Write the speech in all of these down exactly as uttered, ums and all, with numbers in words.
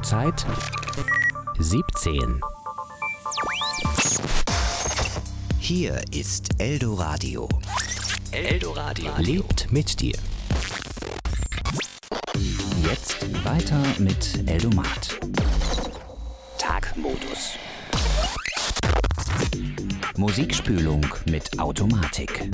Uhrzeit siebzehn. Hier ist Eldoradio. Eldoradio lebt mit dir. Jetzt weiter mit Eldomat. Tagmodus. Musikspülung mit Automatik.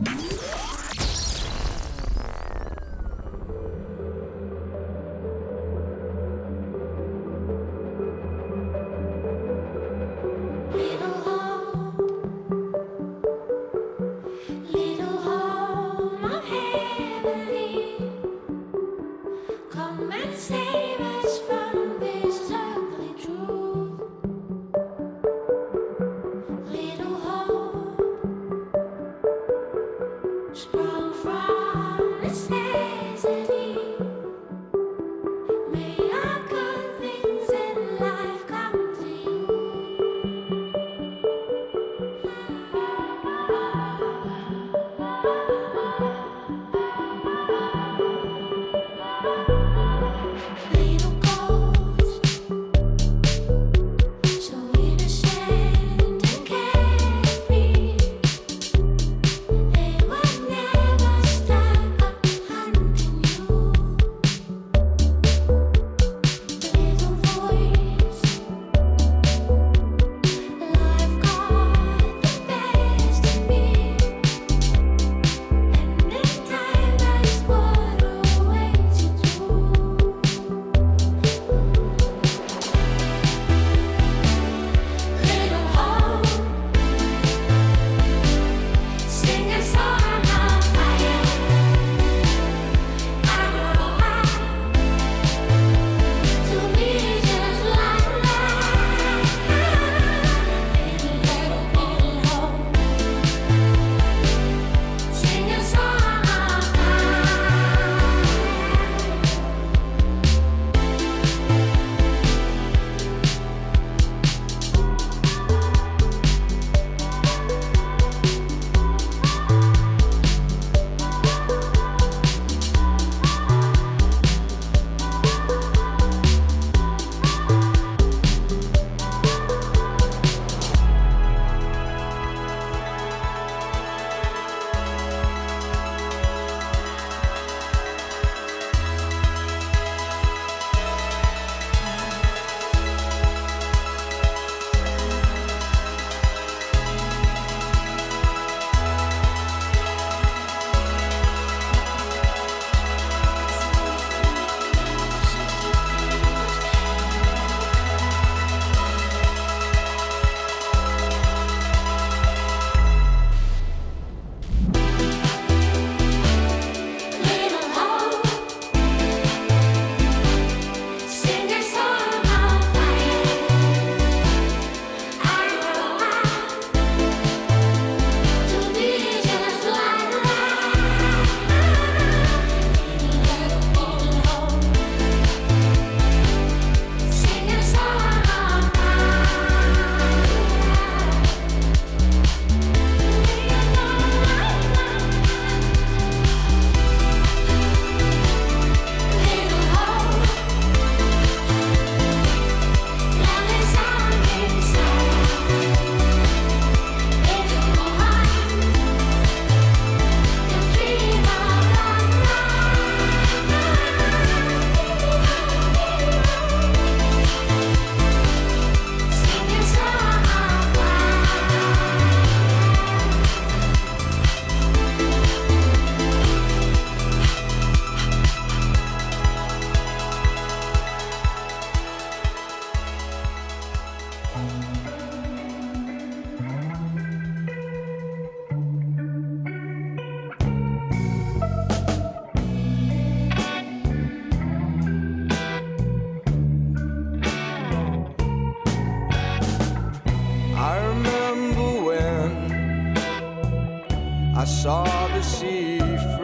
saw the sea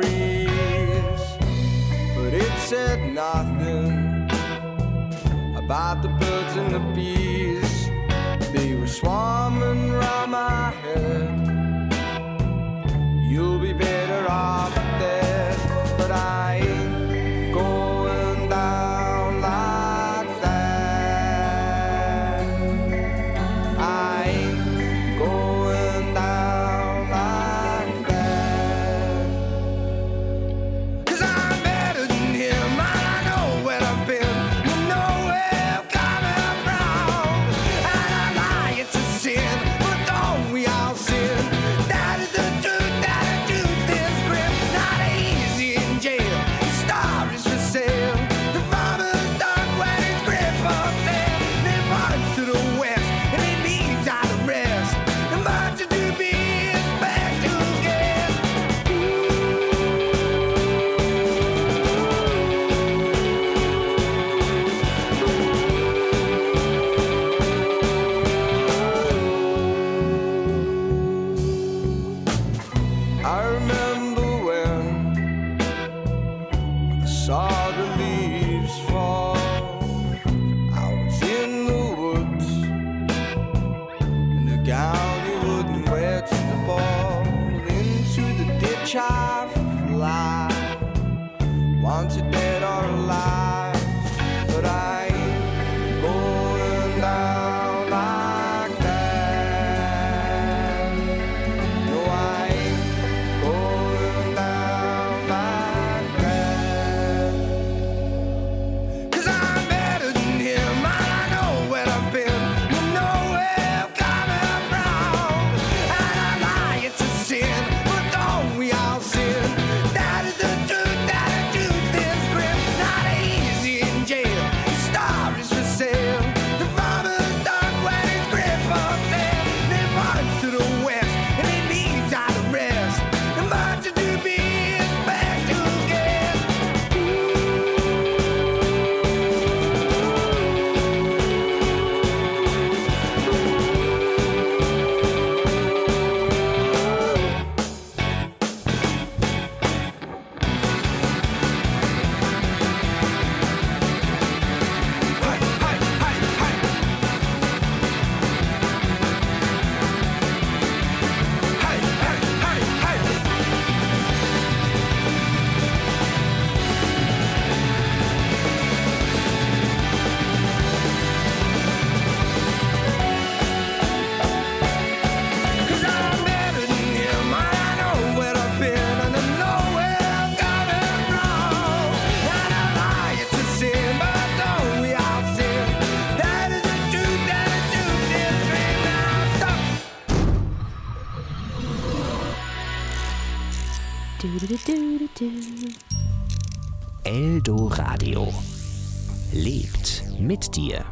freeze, but it said nothing about the birds and the bees. They were swarming round my head. You'll be better off dead, but I ain't going down like that. Eldoradio lebt mit dir.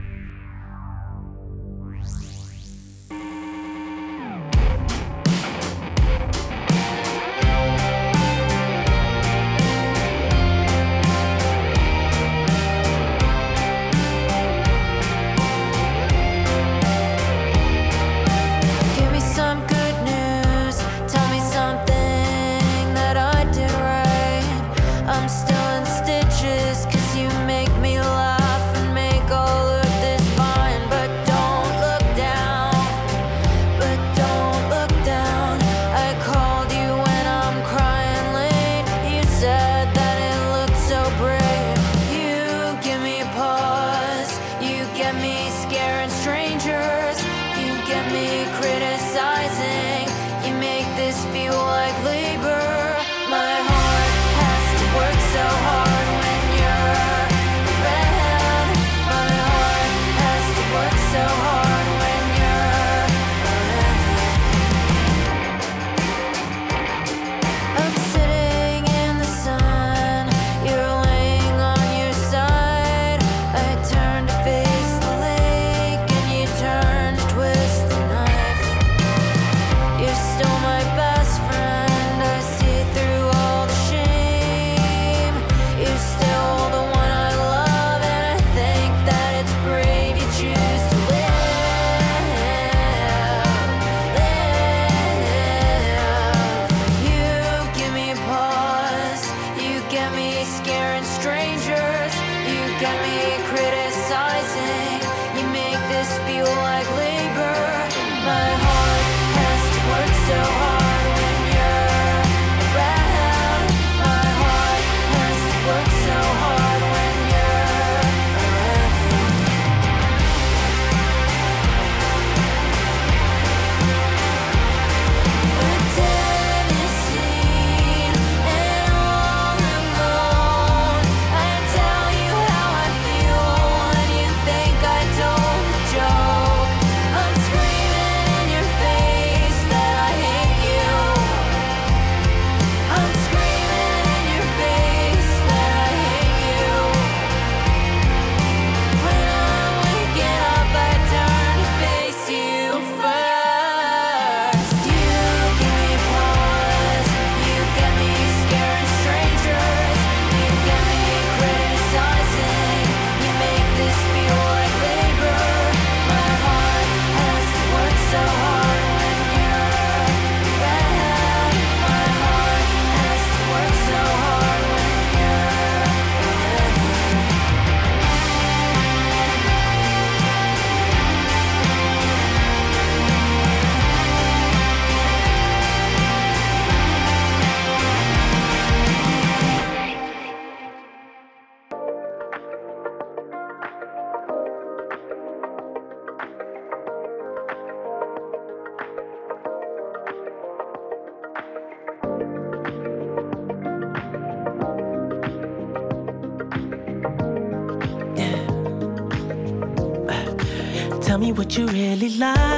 Tell me what you really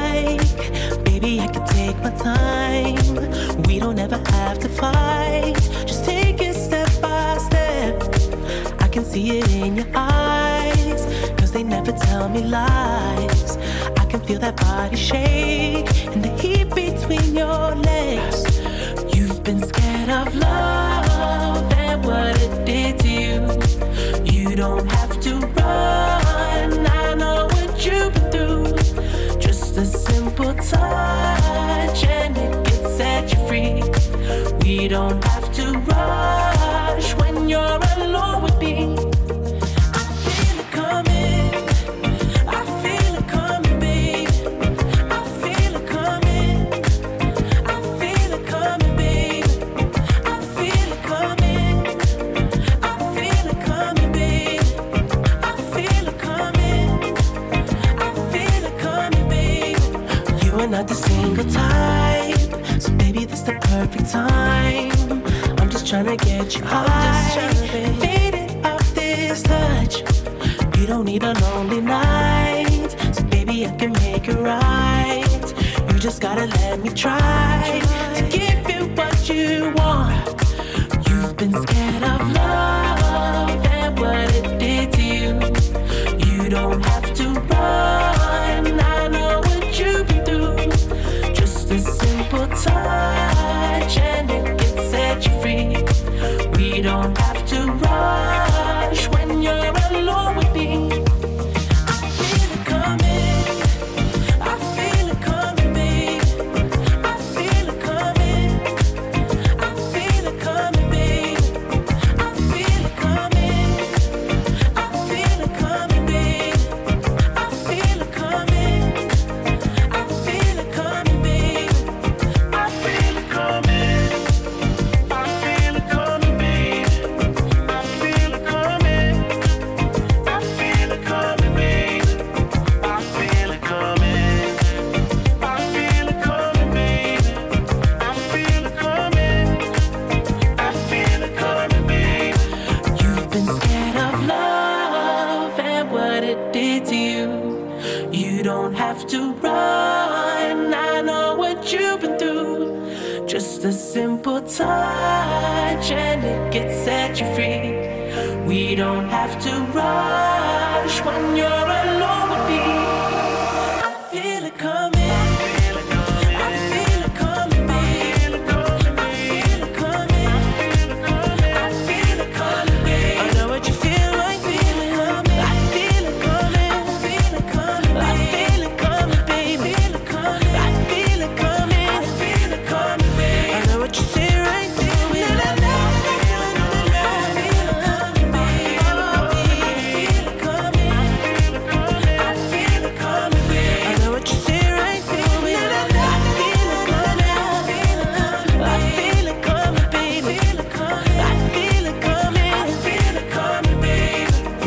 like. Baby, I can take my time. We don't ever have to fight. Just take it step by step. I can see it in your eyes, cause they never tell me lies. I can feel that body shake and the heat between your legs. You've been scared of love and what it did to you. You don't have to run, I know what you've been through. Just a simple touch and it can set you free. We don't have to rush when you're alone with me. I feel it coming, I feel it coming, babe. I feel it coming, I feel it coming, babe. I feel it coming, I feel it coming, babe. I feel it coming, I feel it coming, babe. You are not the single type, so baby, this the perfect time. I'm just tryna get you high, faded off this touch. You don't need a lonely night, so baby, I can make it right. You just gotta let me try to give you what you want. been scared of love and what it did to you. You don't have to run, I know what you've been through. Just a simple touch and it can set you free. We don't have to rush when you're alone with me. I feel it coming, I feel it coming, babe. I feel it coming, I feel it coming, babe. I feel it coming, I feel it coming, babe. I feel it coming, I feel it coming, babe. I feel it coming, I feel it coming, babe. I feel it coming, I feel it coming, babe. I feel it coming, I feel it coming, babe. I feel it coming, I feel it coming, babe. You've been scared of love and what it did to you. You don't have to run, I know what you've been through. Just a simple touch and it can set you free. We don't have to rush when you're alone with me. I feel it coming, I feel it coming, I feel it coming, babe. I feel it coming, I feel it coming, babe. I know what you feel like, feel it coming. I feel it coming, I feel it coming, I feel it coming, babe. I feel it coming, I feel it coming, I feel it coming, babe. I know what you say right there. I feel it coming, babe. I feel it coming, I feel it coming, babe. I know what you say right there. I feel it coming, I feel it coming, babe. I feel it coming, I feel it coming, babe.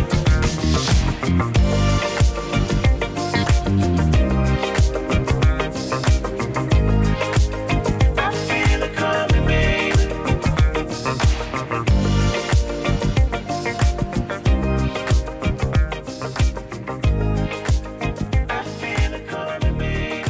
I feel it coming, babe. I feel it coming, babe.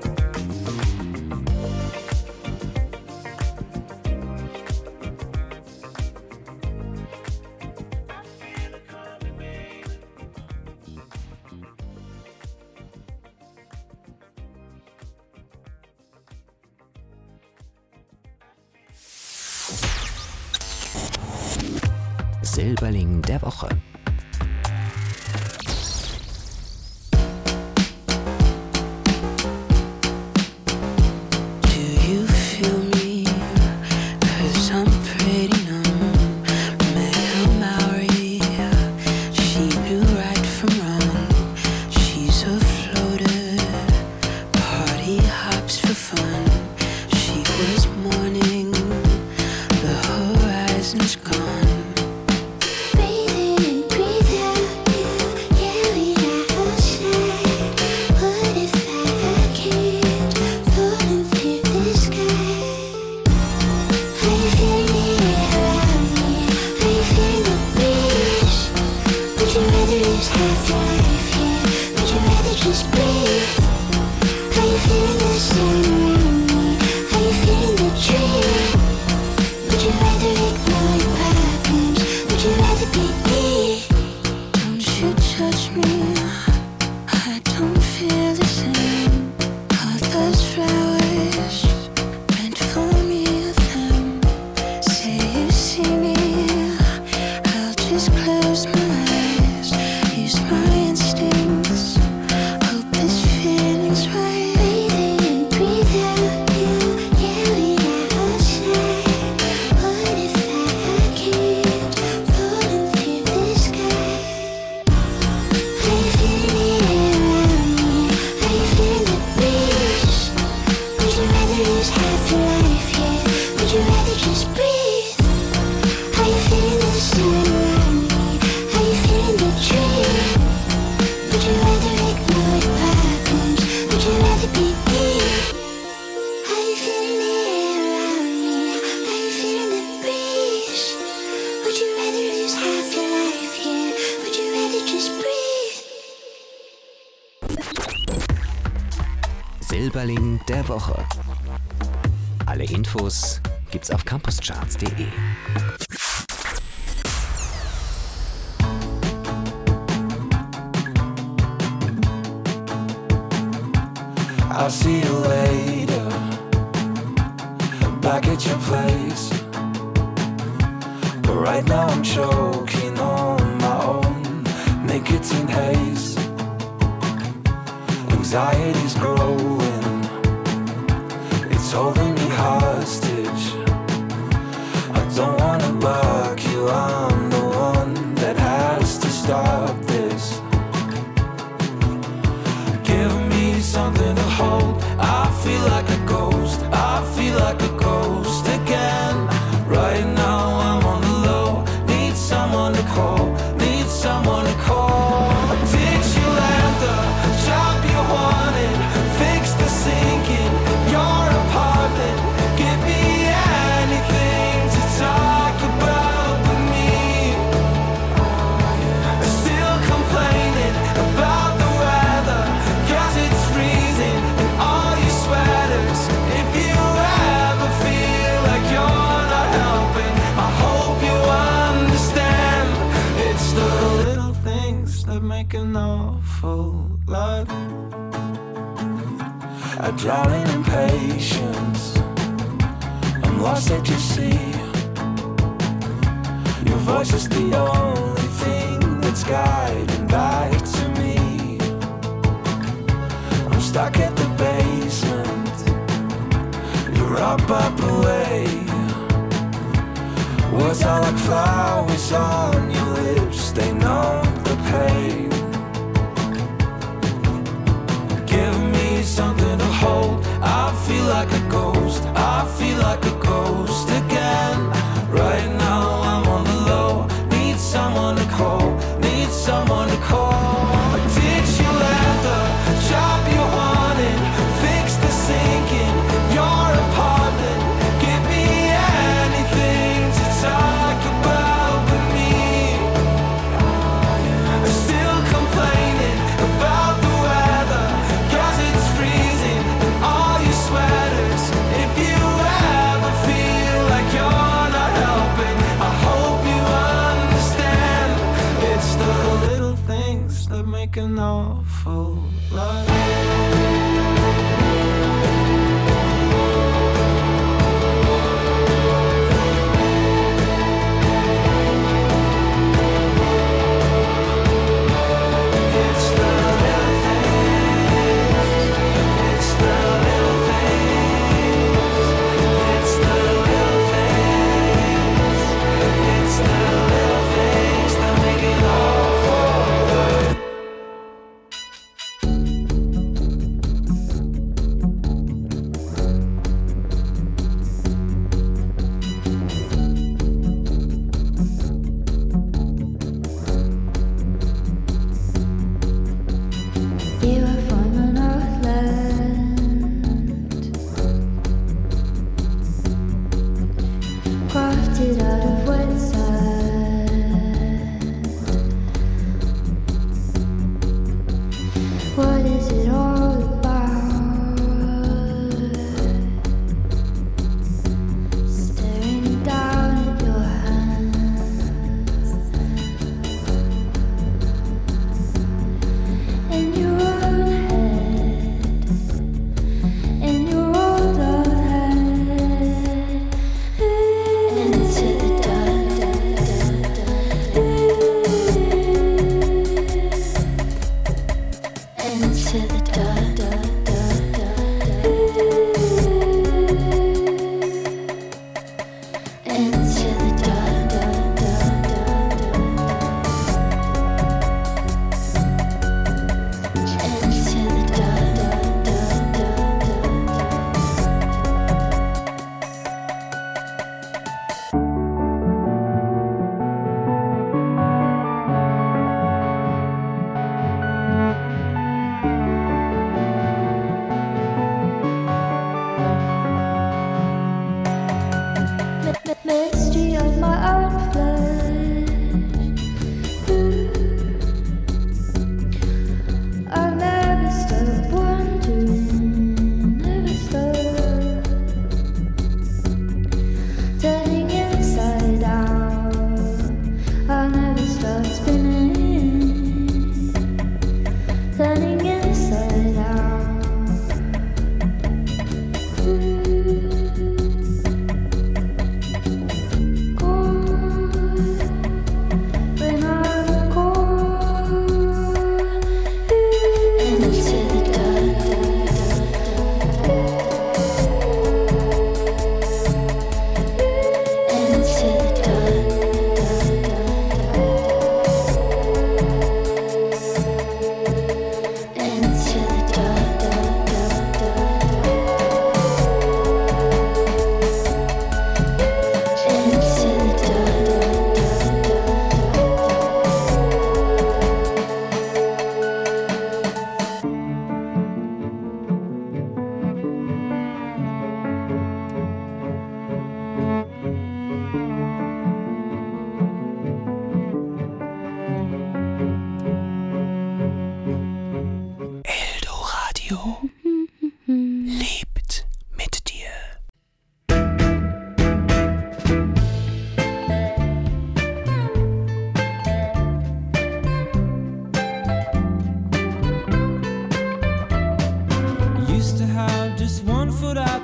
Silberling der Woche. Do you feel me? 'Cause I'm pretty numb. Met her Maori. She knew right from wrong. She's a floater. Party hops for fun. She was mourning. The horizon's gone. Breathing, breathe out, yeah, yeah, we are outside. What if I can't falling through the sky? I feel it around me, I feel the breeze. Would you rather lose half your life here? Would you rather just breathe? I feel the sun around me, I feel the dream. Would you rather ignore your problems? Would you rather be me? Don't you judge me, I don't feel the same. Are those flowers meant for me or them? Say you see me, I'll just close my eyes. Use my instincts, hope this feeling's right. Breathing, breathe out, yeah, yeah, we are outside. What if I can't falling through the sky? I feel it around me, I feel the breeze. Would you rather lose half your life here? Would you rather just breathe? I feel the sun around me, I feel the dream. Would you rather ignore your problems? Would you rather be me? I feel it around me, I feel the breeze. Would you rather lose half your life here? Would you rather just breathe? Silberling der Woche. Alle Infos gibt's auf campuscharts punkt de. I'll see you later, back at your place. But right now I'm choking on my own nicotine haze. Anxiety's growing, it's holding me hostage. I don't wanna block you, I'm the one that has to stop this. Give me something to hold, I feel like a ghost, I feel like a ghost again. Right now I'm on the low, need someone to call, need someone to call. Did you land the job you wanted, fix the sink in your apartment? Give me anything to talk about with me. Still complaining about the weather, cause it's freezing in all your sweaters. If you ever feel like you're not helping, I hope you understand. It's the little things that make an awful lot. I drown in impatience, I'm lost at your sea. Your voice is the only thing that's guiding back to me. I'm stuck at the basement, you're up, up away. Words are like flowers on your lips, they numb the pain. Give me something to hold, I feel like a ghost, I feel like a ghost again. Right now I'm on the low, need someone to call, need someone to call. Did you land the job you wanted, fix the sink in your apartment? Give me anything to talk about with me. Still complaining about the weather, cause it's freezing in all your sweaters. If you ever feel like you're not helping, I hope you understand. It's the little things that make an awful lot. It's the little things, it's the little things, it's the little things, it's the little things that make it awful. You are from an land crafted out of wet sand. What is it all about? Staring down at your hands in your own head, in your own head, into the dark, into the dark, into the dark. Into the dark.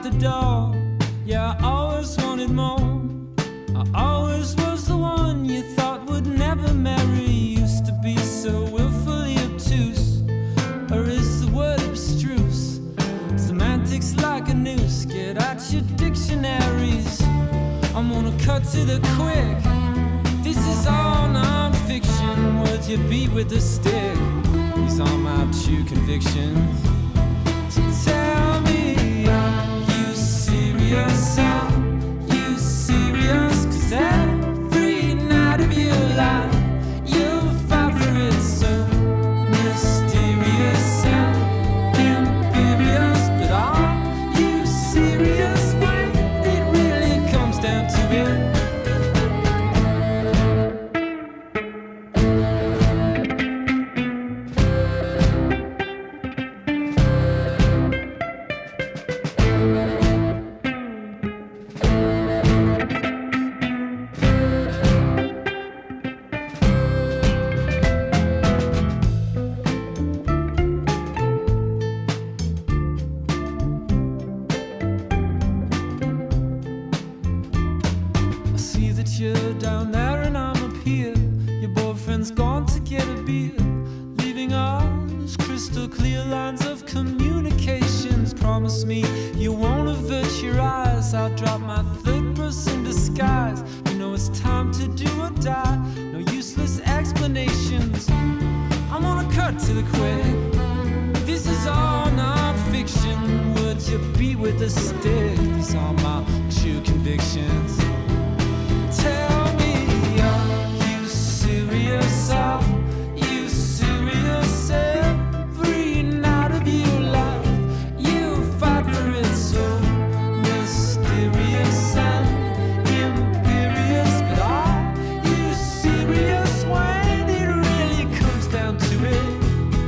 the door. Yeah, I always wanted more. I always was the one you thought would never marry. Used to be so willfully obtuse. Or is the word abstruse? Semantics like a noose. Get out your dictionaries. I'm gonna cut to the quick. This is all non-fiction. Words you beat with a stick. These are my true convictions. So tell me, are you serious? Are you serious? 'Cause every night of your life you fight for it so mysterious and imperious. But are you serious when it really comes down to it? I see that you're down there and I'm up here. Your boyfriend's gone to get a beer, leaving us crystal clear lines of communications. Promise me you won't avert your eyes. I'll drop my third person disguise. You know it's time to do or die. No useless explanations. I'm gonna cut to the quick. This is all non-fiction. Words you beat with a stick. These are my true convictions. Tell me, are you serious? Are you serious? Every night of your life you fight for it so mysterious and imperious. But are you serious when it really comes down to it?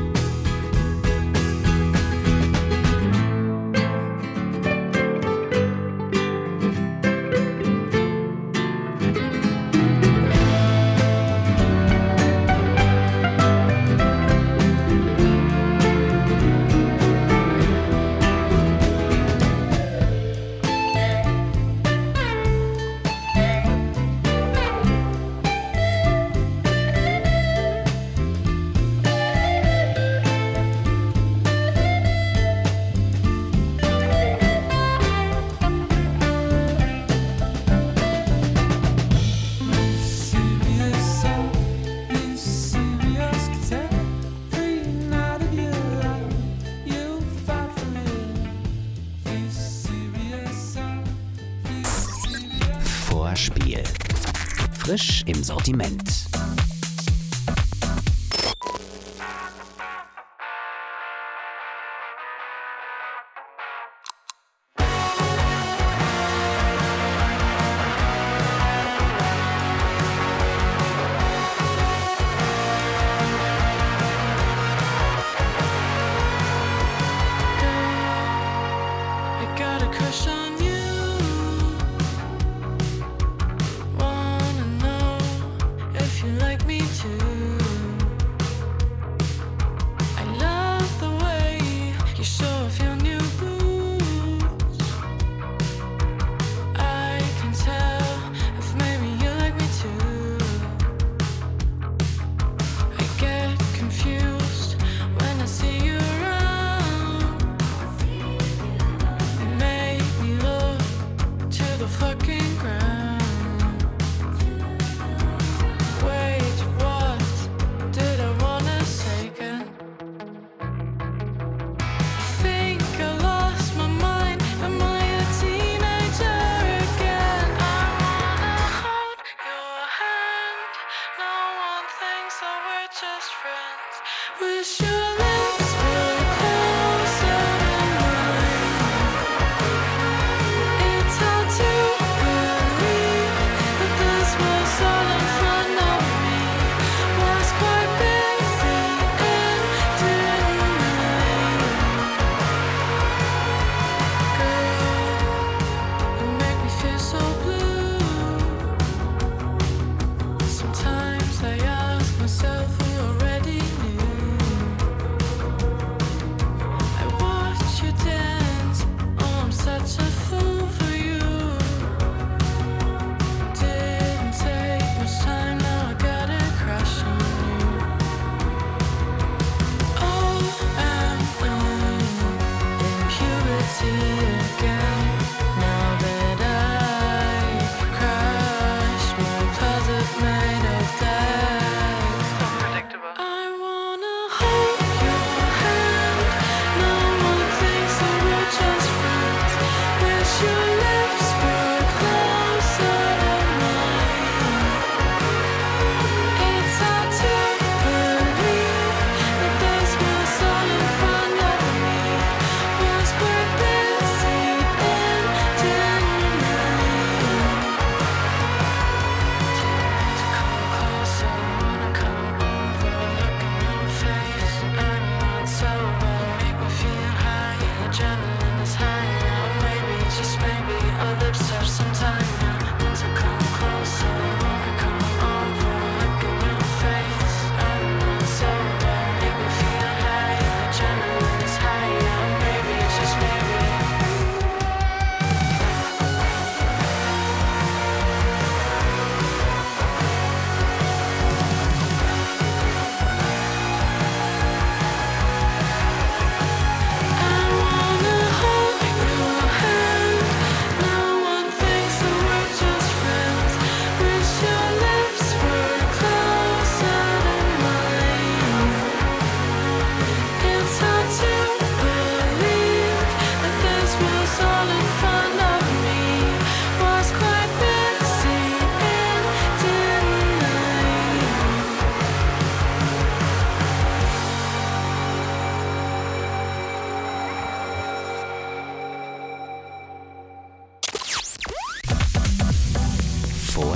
Serious, are you serious? 'Cause every night of your life you fight for it. You serious, are you serious? Vorspiel. Frisch im Sortiment. I got a crush on you. Wanna know if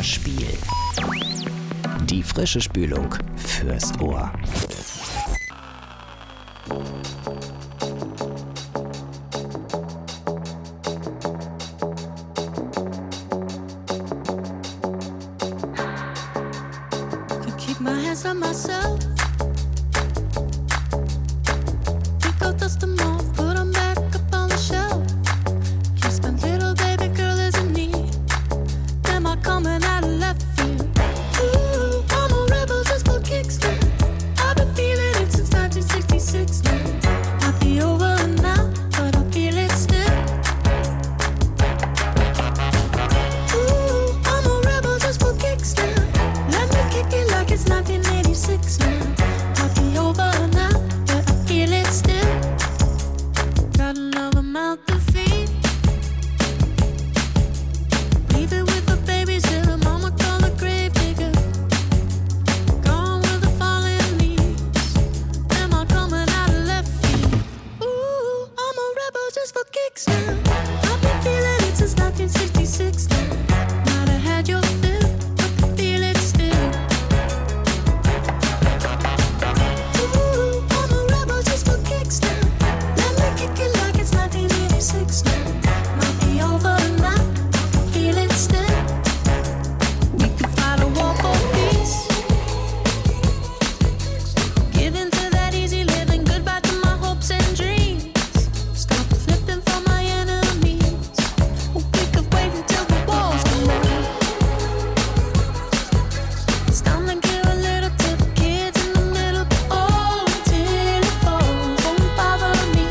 Hörspiel. Die frische Spülung fürs Ohr. Can keep my hands on myself. Pick out dust them off, put them back up on the shelf. Kiss my little baby girl is in need. Am I coming out of left field? Ooh, I'm a rebel just for kicks now. I've been feeling it since nineteen sixty-six now. Might be over now, but I feel it still. Ooh, I'm a rebel just for kicks now. Let me kick it like it's nineteen eighty-six now. Might be over now, but I feel it still. Got another mouth to feed. Leave it with the babysitter, mama call the grave digger. Gone with the falling leaves. Am I coming out of left field? Ooh, I'm a rebel just for kicks now. I've been feeling it since nineteen sixty-six now. Might have had your fill, but I feel it still. Ooh, I'm a rebel just for kicks now. Let me kick it like it's nineteen eighty-six now. Might be over now, I feel it still. We could fight a war for peace. Give in to that easy living, goodbye to my hopes and dreams. Stop flipping for my enemies. We could wait until the walls come down. It's time to give a little to the kids in the middle. Oh, till it falls, won't bother me.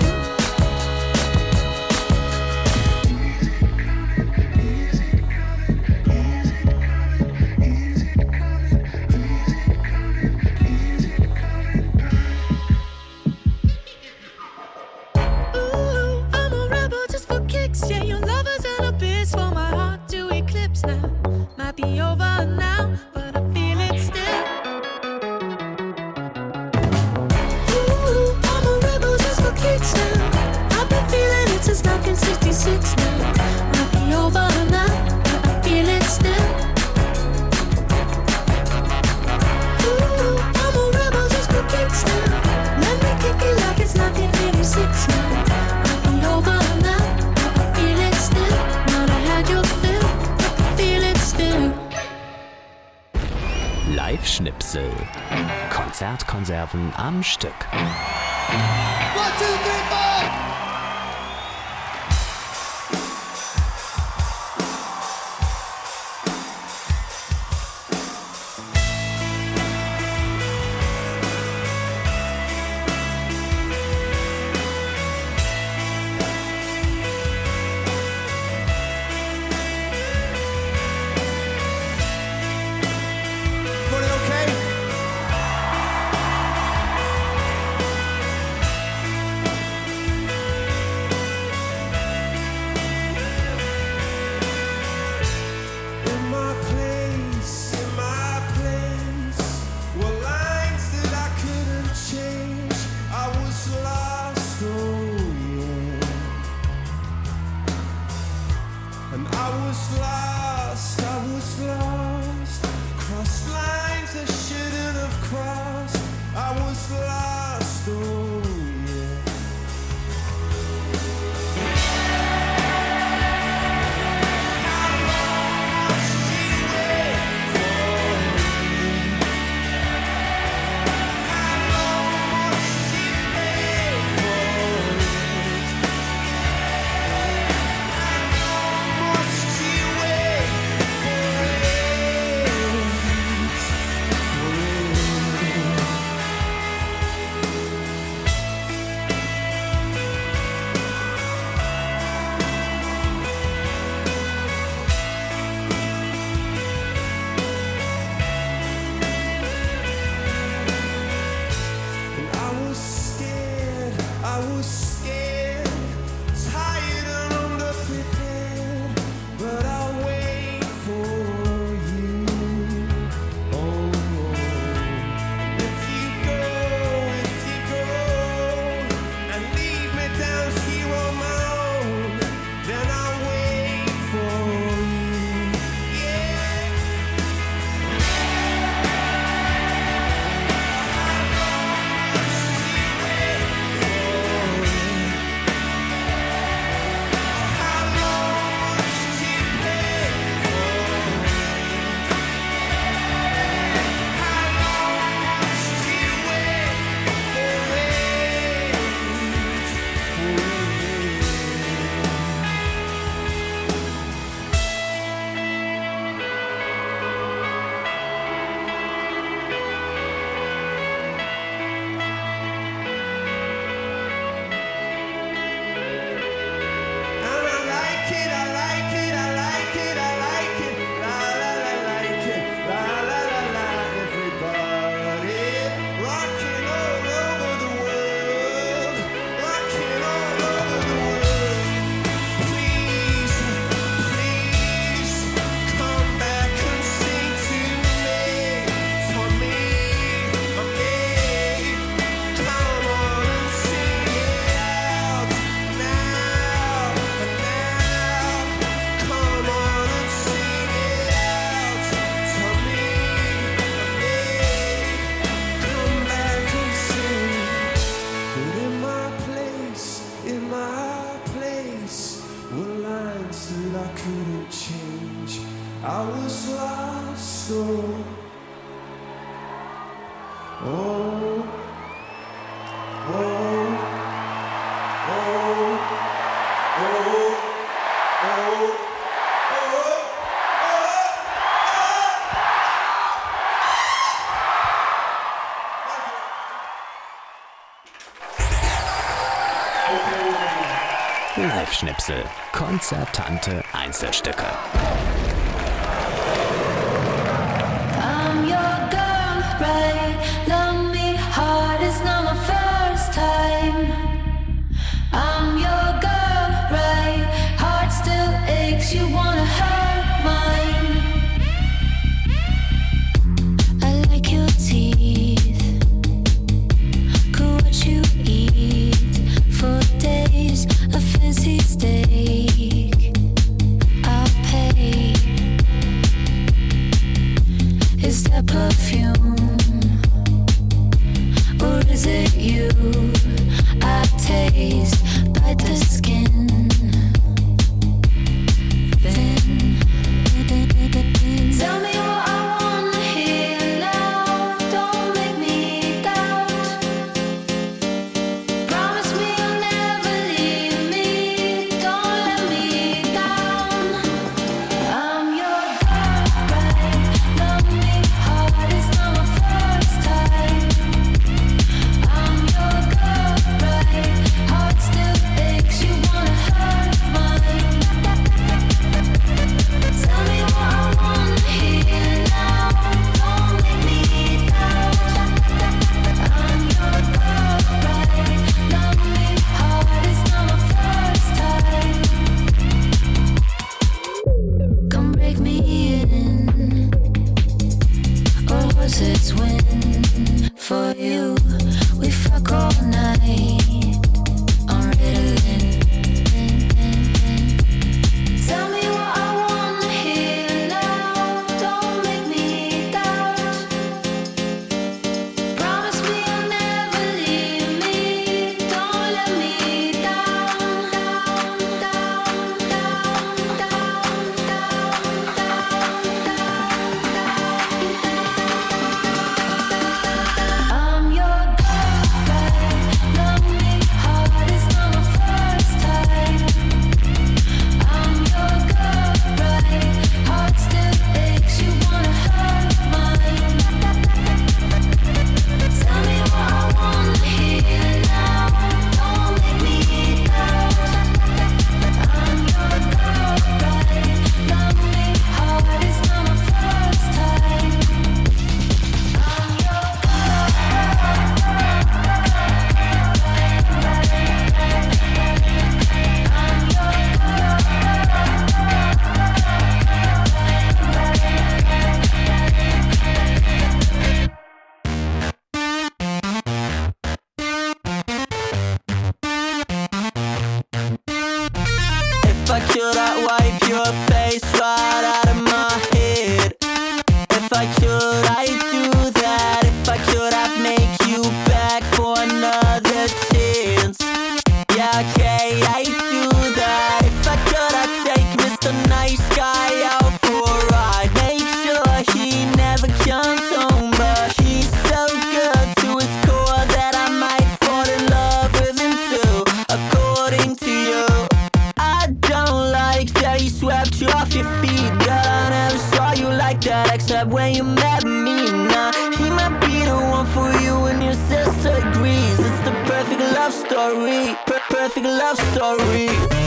Ooh, I'm a rebel just for kicks. Yeah, your lovers and a bitch for my heart to eclipse now. Might be over now, but I feel it still. Ooh, I'm a rebel just for kicks now. I've been feeling it since nineteen sixty-six now. Might be over now, but I feel it still. Ooh, I'm a rebel just for kicks now. Let me kick it like it's nineteen eighty-six now. Might be over now, but I feel it still. Might have had your fill, but I feel it still. Live-Schnipsel. Konzertkonserven am Stück. One, two, three, four. Everybody okay? In my place, in my place, were lines that I couldn't change. I was lost, oh yeah. And I was lost, I was lost. Crossed lines I shouldn't have crossed. I was lost, oh yeah. How long must you wait for me? How long must you wait for it? How long must you wait for it? For it? And I was scared, I was scared, tired and underprepared, but I'll wait for you. Oh, if you go, if you go, and leave me down here on my own, then I'll wait for you. Yeah. I was lost. Oh, oh, oh, oh, oh, oh, Live-Schnipsel. Konzertante Einzelstücke. I'm your girl, right? Love me hard, it's not my first time. I'm your girl, right? Heart still aches, you wanna hurt mine. I like your teeth, could what you eat for days, a fancy steak, I'll pay. Is that perfume, or is it you? I taste, bite the skin, thin. Tell me what I wanna hear now. Don't make me doubt. Promise me you'll never leave me. Don't let me down. I'm your girl, right? Love me hard, it's not my first time. I'm your girl, right? Heart still aches, you wanna hurt mine. Tell me what I wanna hear now. Don't make me doubt. I'm your girl, right? Love me hard, it's not my first time. Come break me in, or was it when for you we fuck all night on Ritalin? Tell me what I wanna hear now. Don't make me doubt. Promise me you'll never leave me. Don't let me down, down, down, down, down, down, down. I'm your girl, right? Love me hard, it's not my first time. I'm your girl, right? Heart still aches, you wanna hurt mine. Tell me what I wanna hear now. Don't make me doubt. I'm your girl, right? Love me hard, it's not my first time. I'm your If I could, I'd wipe your face right out of my head. If I could, I'd do that. If I could, I'd make you back for another chance. Yeah, okay, I'd do that. If I could, I'd take Mister Nice Guy out for a ride. Make sure he never comes home, but he's so good to his core that I might fall in love with him too. According to you, I don't like that he swept you off your feet. Girl, I never saw you like that except when you met me. Nah, he might be the one for you and your sister agrees. It's the perfect love story, per- perfect love story.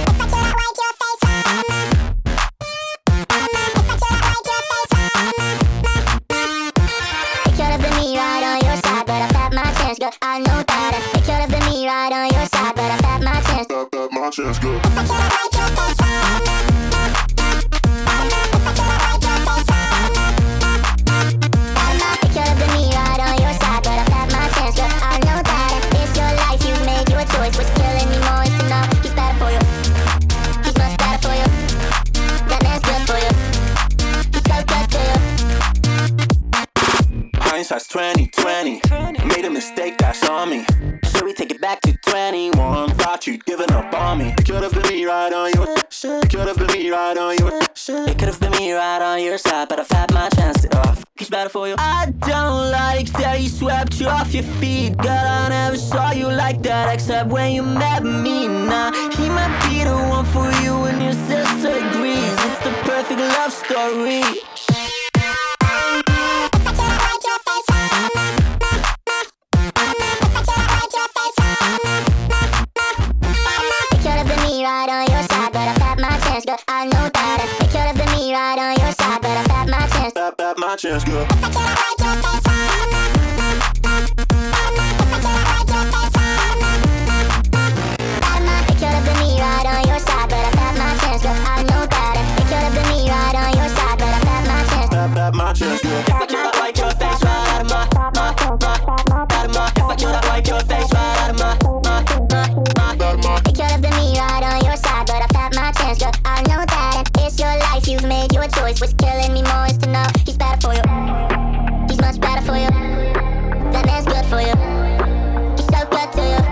It could have been me right on your side, but I've had my chance, girl. I know that. It could have been me right on your side, but I've had my chance. my chance, girl. If I could have liked your face right now. If I could have liked your face right now. It could have been me right on your side, but I've had my chance, girl. I know that. It's your life, you made your choice. What's killing me more is to know he's better for you. He's much better for you. That man's good for you. He's so good to you. Hindsight's twenty twenty. Made a mistake, that's on me. Should we take it back to twenty-one? Thought thought you'd given up on me. It could have been me right on your shit. It could have been me right on your shit. It could have been me right on your side, but I've had my chance to off. He's better for you. I don't like that he swept you off your feet. Girl, I never saw you like that except when you met me. Nah, he might be the one for you and your sister agrees. It's the perfect love story. Right on your side, but I've had my chance, girl. I know that it could have been me right on your side, but I've had my chance. Had, had my chance, girl. If I could have wiped your face on. It could have been me right on your side, but I've had my chance, girl. I know that it could have been me right on your side, but I've had my chance. Had, had my chance, girl. If I could have wiped your face right out of my, my, my, out of my. If I could have wiped your face right out of my, my, my, my. It could have been me right on your side, but I've had my chance, girl. I know that it's your life, you've made your choice. What's killing me more is to know he's better for you. He's much better for you. That man's good for you. He's so good to you.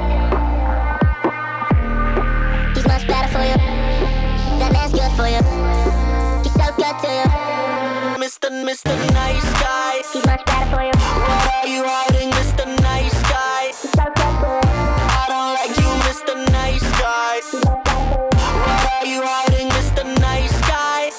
He's much better for you. That man's good for you. He's so good to you. Mister Mister Nice Guy. He's much better for you. What are you hiding, Mister Nice Guy? He's so good to you. I don't like you, Mister Nice Guy. What are you hiding, Mister Nice Guy?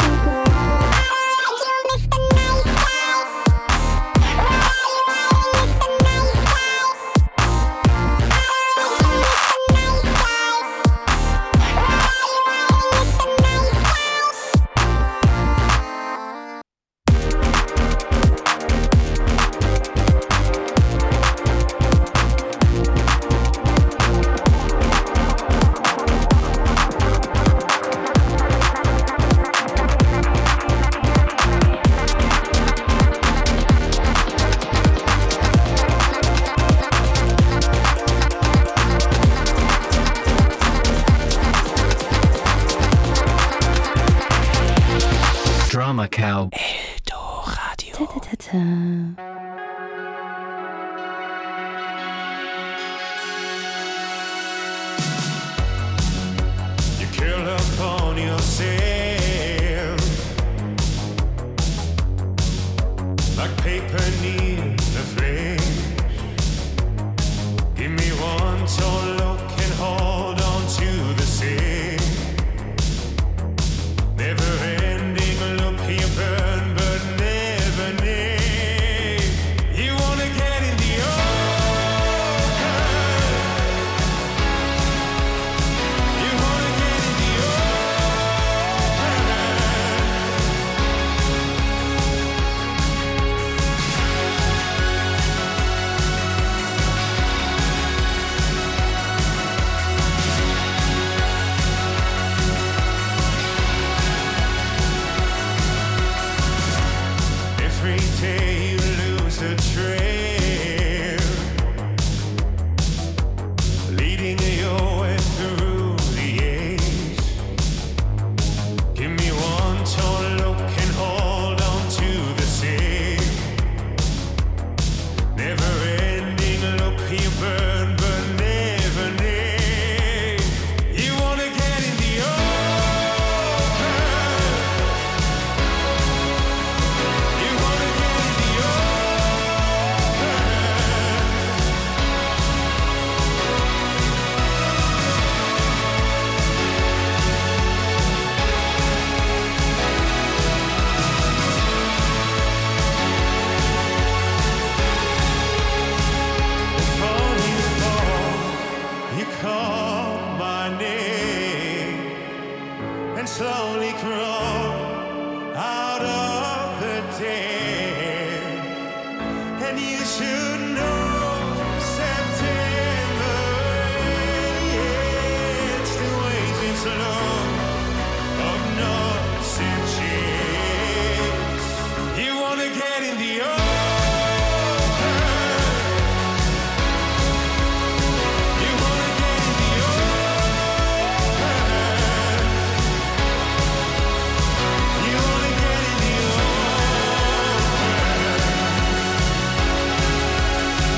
Drama Cow. Ta-ta-ta-ta. You kill upon yourself like paper near the flames. Give me one tall look and hold on to the same. Never ending look, you burn but never name. You wanna get in the open. You wanna get in the every day you lose a trail, leading your way through the age. Give me one tall look and hold on to the same. Never ending look, you burn but never name. You wanna get in the open. You wanna get in the open. Before you fall, you call my name and slowly crawl out of the den. And you should know September ends the ways it's slow of noise and chance. You wanna get in the open. You wanna get in the open. You wanna get in the open.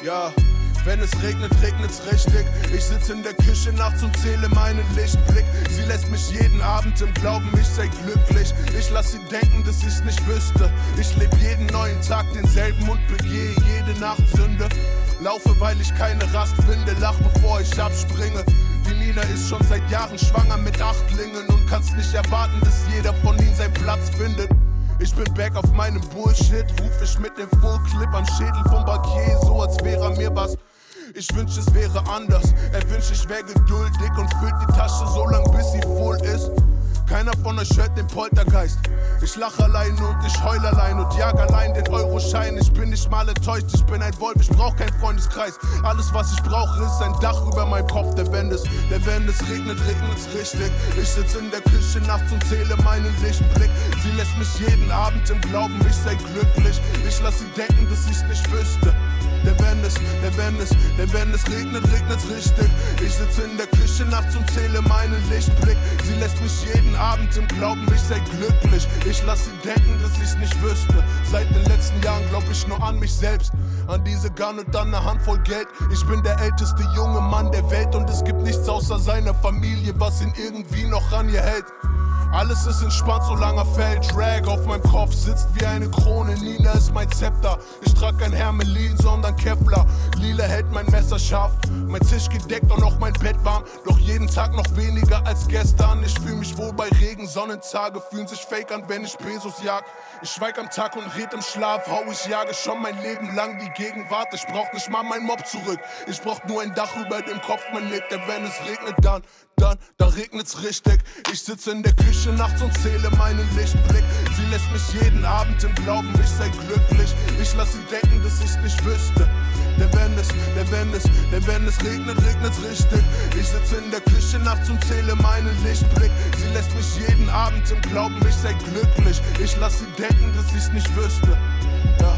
Ja, wenn es regnet, regnet's richtig. Ich sitze in der Küche nachts und zähle meinen Lichtblick. Sie lässt mich jeden Abend im Glauben, ich sei glücklich. Ich lass sie denken, dass ich's nicht wüsste. Ich lebe jeden neuen Tag denselben und begehe jede Nacht Sünde. Laufe, weil ich keine Rast finde, lach bevor ich abspringe. Die Nina ist schon seit Jahren schwanger mit Achtlingen und kannst nicht erwarten, dass jeder von ihnen seinen Platz findet. Ich bin back auf meinem Bullshit, ruf ich mit dem Fullclip am Schädel vom Bankier, so als wäre mir was. Ich wünsch, es wäre anders. Er wünscht, ich wär geduldig und füllt die Tasche so lang, bis sie voll ist. Keiner von euch hört den Poltergeist. Ich lach allein und ich heul allein und jag allein den Euroschein. Ich bin nicht mal enttäuscht, ich bin ein Wolf, ich brauch keinen Freundeskreis. Alles, was ich brauche, ist ein Dach über meinem Kopf, der wenn es, der wenn es regnet, regnet's richtig. Ich sitz in der Küche nachts und zähle meinen Lichtblick. Sie lässt mich jeden Abend im Glauben, ich sei glücklich. Ich lass sie denken, dass ich's nicht wüsste. Der wenn es, der wenn es, der wenn es regnet, regnet's richtig. Ich sitze in der Küche nachts und zähle meinen Lichtblick. Sie lässt mich jeden Abend im Glauben, ich sei glücklich. Ich lass sie denken, dass ich's nicht wüsste. Seit den letzten Jahren glaub ich nur an mich selbst, an diese Gun und dann eine Handvoll Geld. Ich bin der älteste junge Mann der Welt und es gibt nichts außer seiner Familie, was ihn irgendwie noch an ihr hält. Alles ist entspannt, solange er fällt. Drag auf meinem Kopf sitzt wie eine Krone. Nina ist mein Zepter. Ich trag kein Hermelin, sondern Kevlar. Lila hält mein Messer scharf. Mein Tisch gedeckt und auch mein Bett warm. Doch jeden Tag noch weniger als gestern. Ich fühl mich wohl bei Regen. Sonnentage fühlen sich fake an, wenn ich Pesos jag. Ich schweig am Tag und red im Schlaf. Hau, ich jage schon mein Leben lang die Gegenwart. Ich brauch nicht mal mein Mob zurück. Ich brauch nur ein Dach über dem Kopf, mein Nick. Denn wenn es regnet, dann, dann, dann regnet's richtig. Ich sitze in der Küche nachts und zähle meinen Lichtblick. Sie lässt mich jeden Abend im Glauben, ich sei glücklich. Ich lass sie denken, dass ich's nicht wüsste. Denn wenn es, denn wenn es, denn wenn es regnet, regnet's richtig. Ich sitze in der Küche nachts und zähle meinen Lichtblick. Sie lässt mich jeden Abend im Glauben, ich sei glücklich. Ich lass sie denken, dass ich's nicht wüsste. Ja.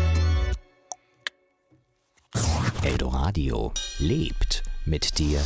Eldoradio lebt mit dir.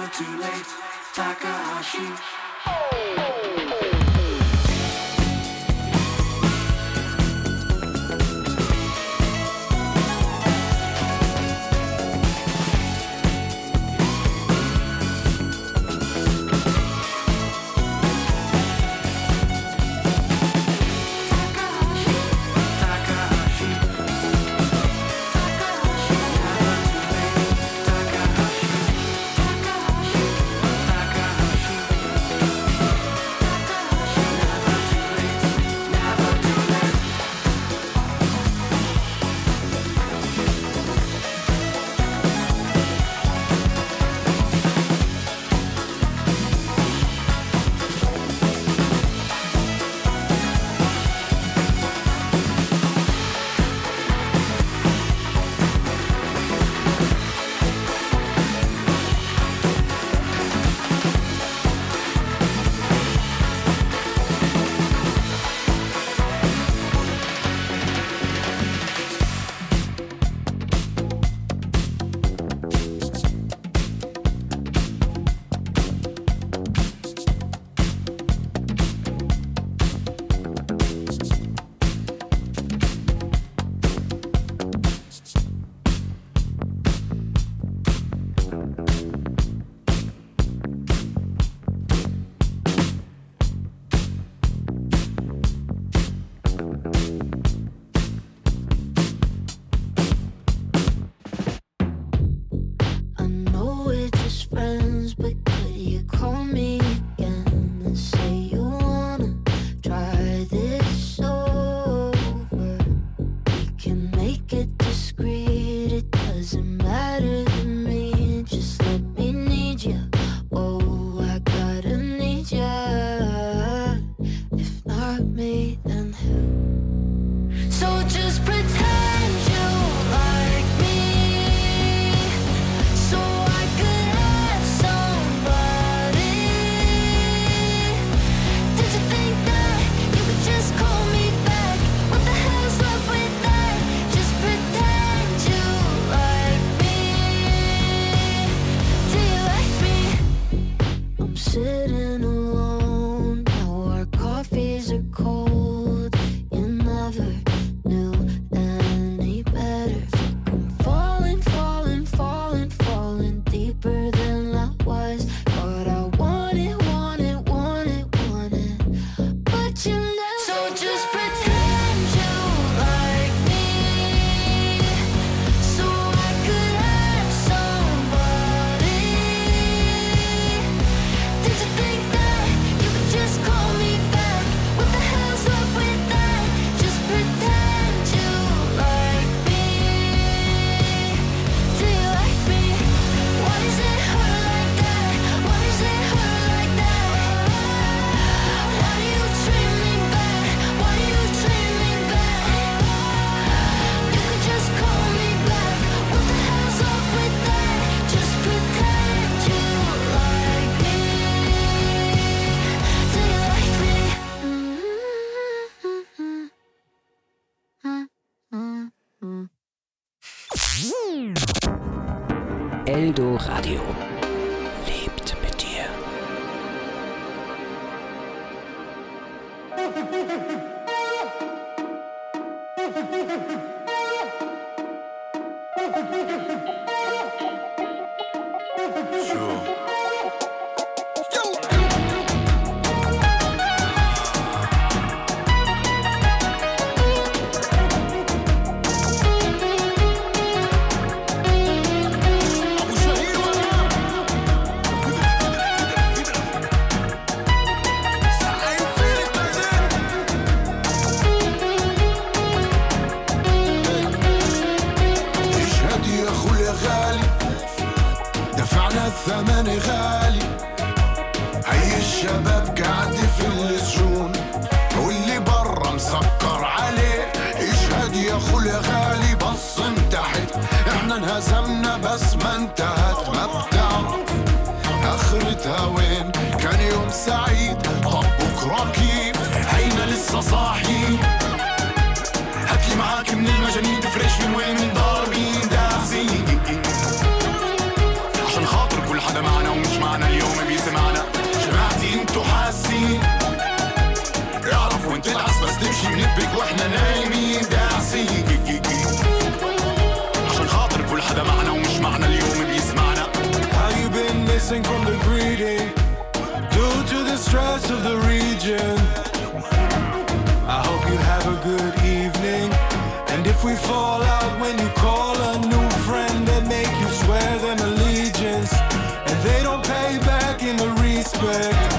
too late. Takahashi. Eldo Radio lebt mit dir. الثمن غالي. هي الشباب قاعد في السجون واللي برا مسكر عليه. اشهد يا اخويا غالي بص انتحت. احنا انهزمنا بس ما انتهت. ما بتعرف اخرتها وين. كان يوم سعيد طب بكره كيف. هينا لسه صاحي. هاتلي معاك من المجانين تفرش من وين من دار مين داعزين. عشان خاطر كل حدا معنا ومش معنا the stress of the region. I hope you have a good evening. And if we fall out when you call a new friend, they make you swear them allegiance, and they don't pay back in the respect.